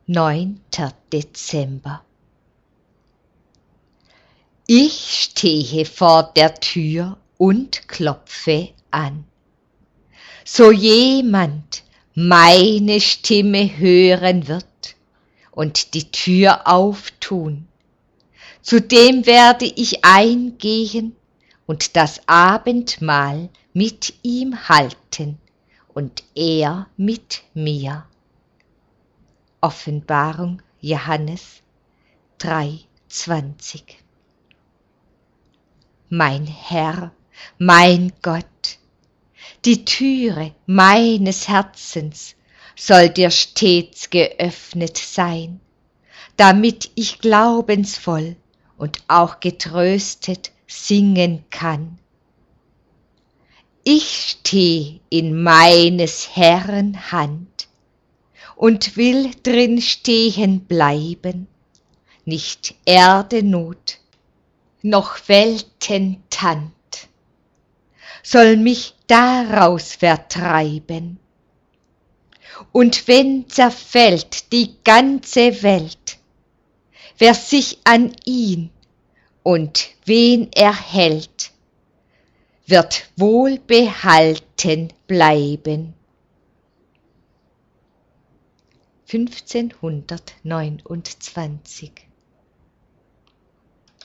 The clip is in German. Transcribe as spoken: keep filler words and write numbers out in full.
neunter Dezember. Ich stehe vor der Tür und klopfe an. So jemand meine Stimme hören wird und die Tür auftun, zu dem werde ich eingehen und das Abendmahl mit ihm halten und er mit mir. Offenbarung Johannes drei zwanzig. Mein Herr, mein Gott, die Türe meines Herzens soll dir stets geöffnet sein, damit ich glaubensvoll und auch getröstet singen kann. Ich steh in meines Herrn Hand und will drin stehen bleiben, nicht Erdenot, noch Weltentand soll mich daraus vertreiben. Und wenn zerfällt die ganze Welt, wer sich an ihn und wen er hält, wird wohlbehalten bleiben. fünfzehnhundertneunundzwanzig